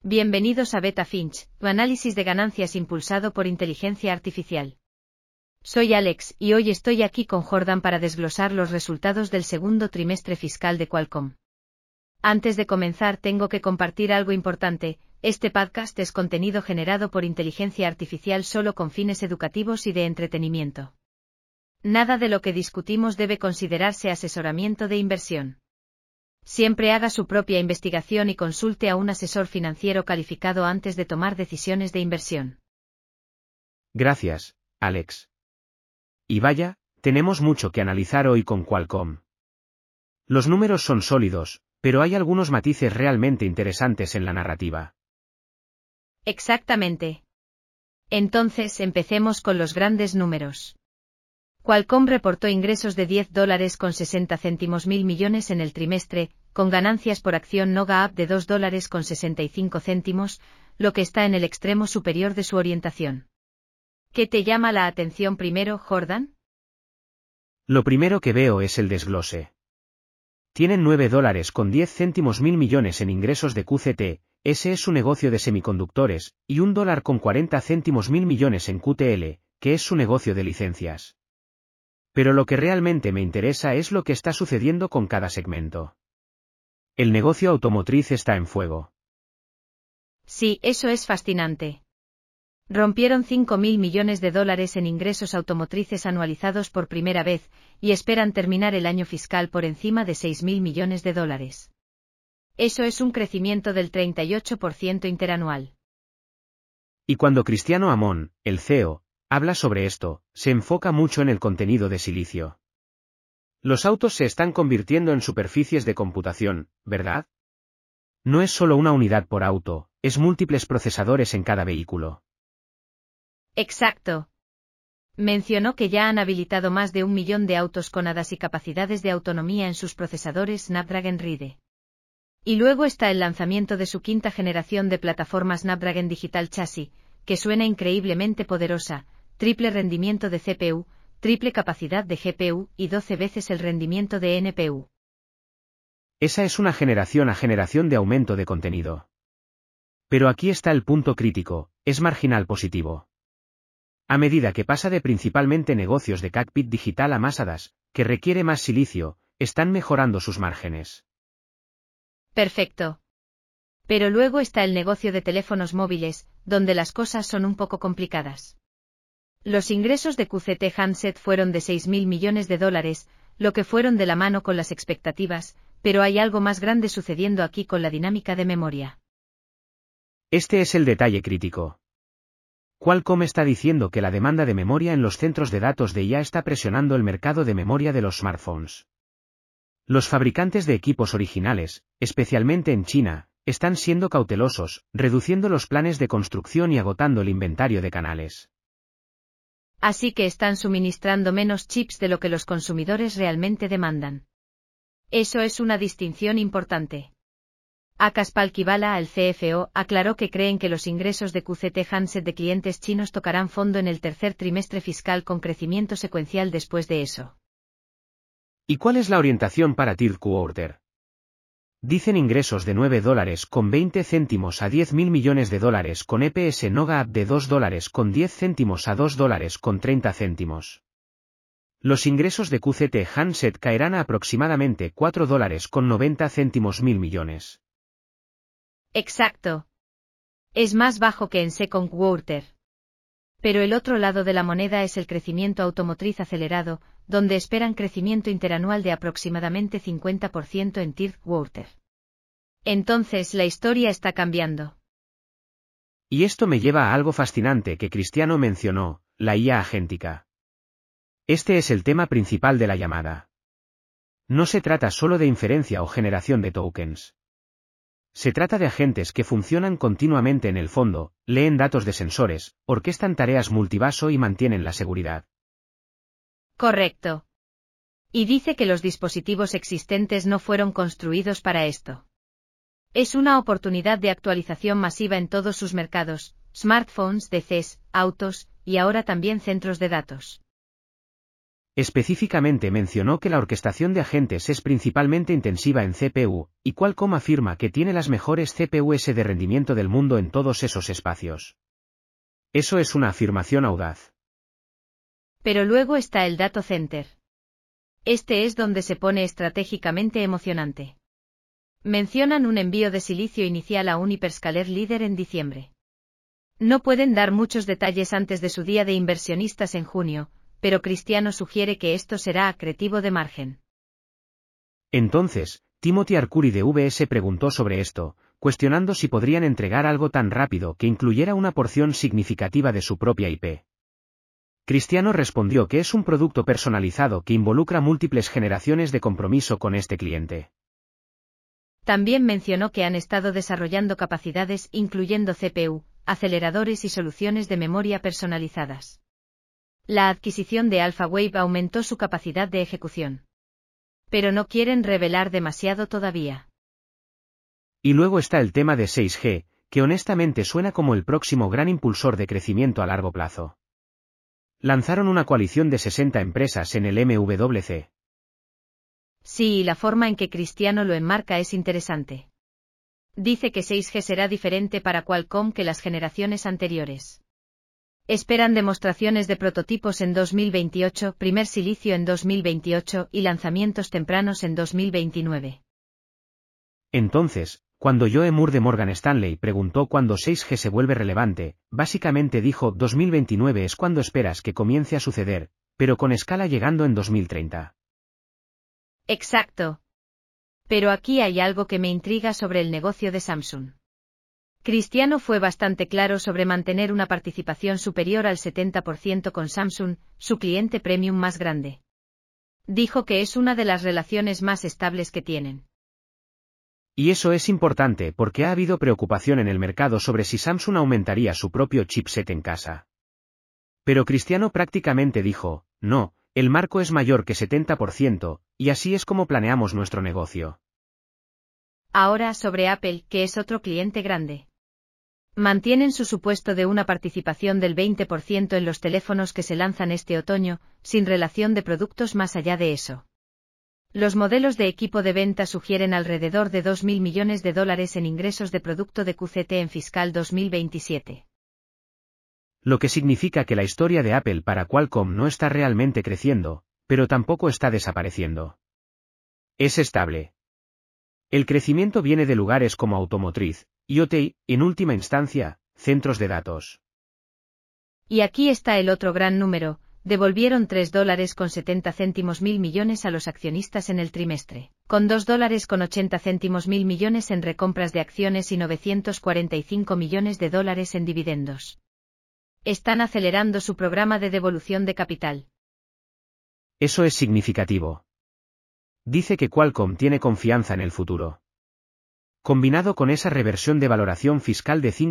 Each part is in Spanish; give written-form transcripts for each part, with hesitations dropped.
Bienvenidos a Beta Finch, tu análisis de ganancias impulsado por inteligencia artificial. Soy Alex y hoy estoy aquí con Jordan para desglosar los resultados del segundo trimestre fiscal de Qualcomm. Antes de comenzar tengo que compartir algo importante, este podcast es contenido generado por inteligencia artificial solo con fines educativos y de entretenimiento. Nada de lo que discutimos debe considerarse asesoramiento de inversión. Siempre haga su propia investigación y consulte a un asesor financiero calificado antes de tomar decisiones de inversión. Gracias, Alex. Y vaya, tenemos mucho que analizar hoy con Qualcomm. Los números son sólidos, pero hay algunos matices realmente interesantes en la narrativa. Exactamente. Entonces empecemos con los grandes números. Qualcomm reportó ingresos de $10.60 mil millones en el trimestre, con ganancias por acción no GAAP de $2.65, lo que está en el extremo superior de su orientación. ¿Qué te llama la atención primero, Jordan? Lo primero que veo es el desglose. Tienen $9.10 mil millones en ingresos de QCT, ese es su negocio de semiconductores, y $1.40 mil millones en QTL, que es su negocio de licencias. Pero lo que realmente me interesa es lo que está sucediendo con cada segmento. El negocio automotriz está en fuego. Sí, eso es fascinante. Rompieron $5.000 millones en ingresos automotrices anualizados por primera vez, y esperan terminar el año fiscal por encima de $6.000 millones. Eso es un crecimiento del 38% interanual. Y cuando Cristiano Amon, el CEO, habla sobre esto, se enfoca mucho en el contenido de silicio. Los autos se están convirtiendo en superficies de computación, ¿verdad? No es solo una unidad por auto, es múltiples procesadores en cada vehículo. Exacto. Mencionó que ya han habilitado más de 1 millón de autos con ADAS y capacidades de autonomía en sus procesadores Snapdragon Ride. Y luego está el lanzamiento de su quinta generación de plataforma Snapdragon Digital Chassis, que suena increíblemente poderosa, triple rendimiento de CPU, triple capacidad de GPU y 12 veces el rendimiento de NPU. Esa es una generación a generación de aumento de contenido. Pero aquí está el punto crítico, es marginal positivo. A medida que pasa de principalmente negocios de cockpit digital a más ADAS, que requiere más silicio, están mejorando sus márgenes. Perfecto. Pero luego está el negocio de teléfonos móviles, donde las cosas son un poco complicadas. Los ingresos de QCT Handset fueron de $6.000 millones, lo que fueron de la mano con las expectativas, pero hay algo más grande sucediendo aquí con la dinámica de memoria. Este es el detalle crítico. Qualcomm está diciendo que la demanda de memoria en los centros de datos de IA está presionando el mercado de memoria de los smartphones. Los fabricantes de equipos originales, especialmente en China, están siendo cautelosos, reduciendo los planes de construcción y agotando el inventario de canales. Así que están suministrando menos chips de lo que los consumidores realmente demandan. Eso es una distinción importante. Akash Palkhiwala, el CFO, aclaró que creen que los ingresos de QCT Handset de clientes chinos tocarán fondo en el tercer trimestre fiscal con crecimiento secuencial después de eso. ¿Y cuál es la orientación para third quarter? Dicen ingresos de $9.20 a $10.000 millones con EPS no GAAP de $2.10 a $2.30. Los ingresos de QCT Handset caerán a aproximadamente $4.90 mil millones. Exacto. Es más bajo que en second quarter. Pero el otro lado de la moneda es el crecimiento automotriz acelerado, donde esperan crecimiento interanual de aproximadamente 50% en third quarter. Entonces la historia está cambiando. Y esto me lleva a algo fascinante que Cristiano mencionó, la IA agéntica. Este es el tema principal de la llamada. No se trata solo de inferencia o generación de tokens. Se trata de agentes que funcionan continuamente en el fondo, leen datos de sensores, orquestan tareas multivaso y mantienen la seguridad. Correcto. Y dice que los dispositivos existentes no fueron construidos para esto. Es una oportunidad de actualización masiva en todos sus mercados, smartphones, DCs, autos, y ahora también centros de datos. Específicamente mencionó que la orquestación de agentes es principalmente intensiva en CPU, y Qualcomm afirma que tiene las mejores CPUs de rendimiento del mundo en todos esos espacios. Eso es una afirmación audaz. Pero luego está el Data Center. Este es donde se pone estratégicamente emocionante. Mencionan un envío de silicio inicial a un hiperscaler líder en diciembre. No pueden dar muchos detalles antes de su día de inversionistas en junio, pero Cristiano sugiere que esto será acretivo de margen. Entonces, Timothy Arcuri de VS preguntó sobre esto, cuestionando si podrían entregar algo tan rápido que incluyera una porción significativa de su propia IP. Cristiano respondió que es un producto personalizado que involucra múltiples generaciones de compromiso con este cliente. También mencionó que han estado desarrollando capacidades incluyendo CPU, aceleradores y soluciones de memoria personalizadas. La adquisición de AlphaWave aumentó su capacidad de ejecución. Pero no quieren revelar demasiado todavía. Y luego está el tema de 6G, que honestamente suena como el próximo gran impulsor de crecimiento a largo plazo. Lanzaron una coalición de 60 empresas en el MWC. Sí, y la forma en que Cristiano lo enmarca es interesante. Dice que 6G será diferente para Qualcomm que las generaciones anteriores. Esperan demostraciones de prototipos en 2028, primer silicio en 2028 y lanzamientos tempranos en 2029. Entonces, cuando Joe Moore de Morgan Stanley preguntó cuándo 6G se vuelve relevante, básicamente dijo 2029 es cuando esperas que comience a suceder, pero con escala llegando en 2030. Exacto. Pero aquí hay algo que me intriga sobre el negocio de Samsung. Cristiano fue bastante claro sobre mantener una participación superior al 70% con Samsung, su cliente premium más grande. Dijo que es una de las relaciones más estables que tienen. Y eso es importante porque ha habido preocupación en el mercado sobre si Samsung aumentaría su propio chipset en casa. Pero Cristiano prácticamente dijo, no, el marco es mayor que 70%, y así es como planeamos nuestro negocio. Ahora sobre Apple, que es otro cliente grande. Mantienen su supuesto de una participación del 20% en los teléfonos que se lanzan este otoño, sin relación de productos más allá de eso. Los modelos de equipo de venta sugieren alrededor de $2.000 millones en ingresos de producto de QCT en fiscal 2027. Lo que significa que la historia de Apple para Qualcomm no está realmente creciendo, pero tampoco está desapareciendo. Es estable. El crecimiento viene de lugares como automotriz, IoT y, en última instancia, centros de datos. Y aquí está el otro gran número. Devolvieron $3.70 mil millones a los accionistas en el trimestre, con $2.80 mil millones en recompras de acciones y $945 millones en dividendos. Están acelerando su programa de devolución de capital. Eso es significativo. Dice que Qualcomm tiene confianza en el futuro. Combinado con esa reversión de valoración fiscal de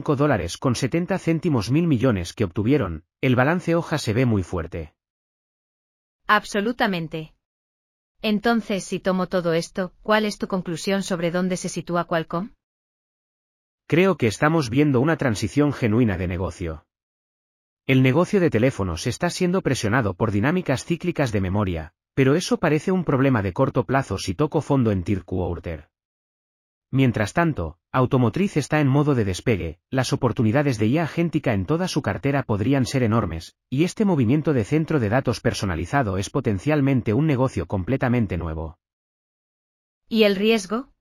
$5.70 mil millones que obtuvieron, el balance hoja se ve muy fuerte. Absolutamente. Entonces, si tomo todo esto, ¿cuál es tu conclusión sobre dónde se sitúa Qualcomm? Creo que estamos viendo una transición genuina de negocio. El negocio de teléfonos está siendo presionado por dinámicas cíclicas de memoria, pero eso parece un problema de corto plazo si toco fondo en third quarter. Mientras tanto, automotriz está en modo de despegue, las oportunidades de IA agéntica en toda su cartera podrían ser enormes, y este movimiento de centro de datos personalizado es potencialmente un negocio completamente nuevo. ¿Y el riesgo?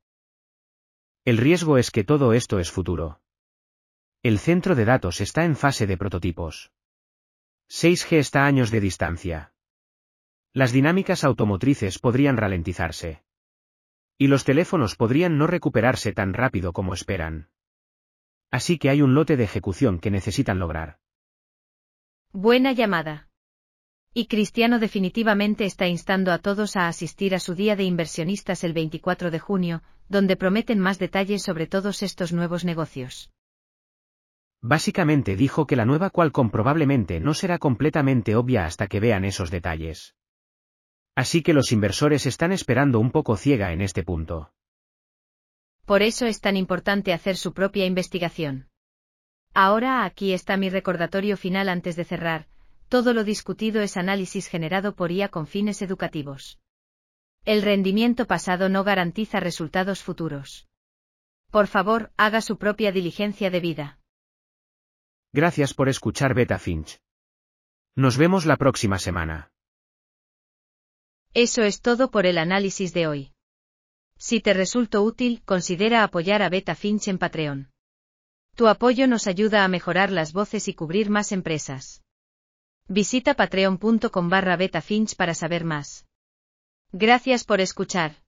El riesgo es que todo esto es futuro. El centro de datos está en fase de prototipos. 6G está a años de distancia. Las dinámicas automotrices podrían ralentizarse. Y los teléfonos podrían no recuperarse tan rápido como esperan. Así que hay un lote de ejecución que necesitan lograr. Buena llamada. Y Cristiano definitivamente está instando a todos a asistir a su día de inversionistas el 24 de junio, donde prometen más detalles sobre todos estos nuevos negocios. Básicamente dijo que la nueva Qualcomm probablemente no será completamente obvia hasta que vean esos detalles. Así que los inversores están esperando un poco ciega en este punto. Por eso es tan importante hacer su propia investigación. Ahora aquí está mi recordatorio final antes de cerrar. todo lo discutido es análisis generado por IA con fines educativos. El rendimiento pasado no garantiza resultados futuros. Por favor, haga su propia diligencia debida. Gracias por escuchar Beta Finch. Nos vemos la próxima semana. Eso es todo por el análisis de hoy. Si te resultó útil, considera apoyar a Beta Finch en Patreon. Tu apoyo nos ayuda a mejorar las voces y cubrir más empresas. Visita patreon.com/betafinch para saber más. Gracias por escuchar.